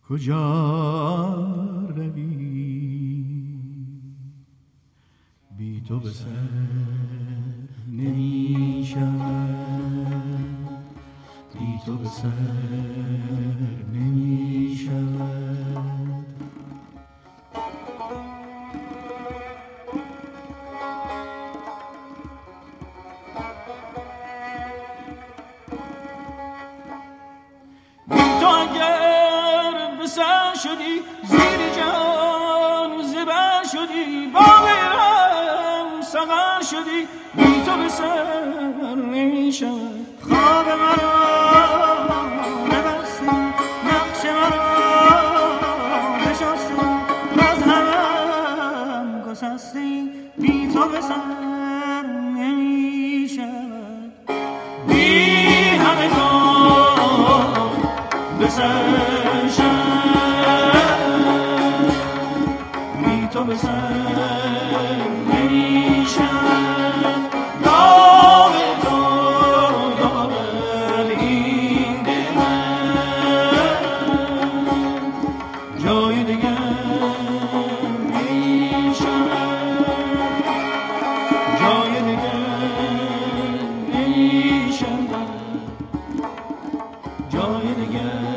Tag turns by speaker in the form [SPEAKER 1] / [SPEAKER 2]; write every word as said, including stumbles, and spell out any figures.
[SPEAKER 1] کجا روی بی تو به سر نمی شود، بی تو به سر نمی شود. بی تو اگر به سر شدی زیر جهان زبر شدی، با میرم سغر شدی، بی تو به سر نمی شود. خواب مرا نبستی، نقش مرا نشستی، از همم گسستی، بی تو به سر نمی شود. بی همه کار به سر شد، بی تو به سر نمی شود. داغ تو دارد این دل من، جای دیگر نمی شود، جای دیگر نمی شود، جای دیگر